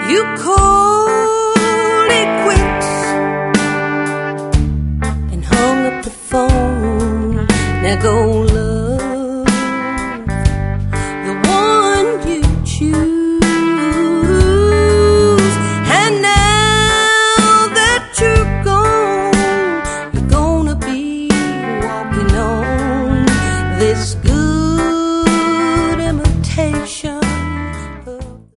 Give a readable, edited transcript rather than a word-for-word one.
You called it quits and hung up the phone. Now go look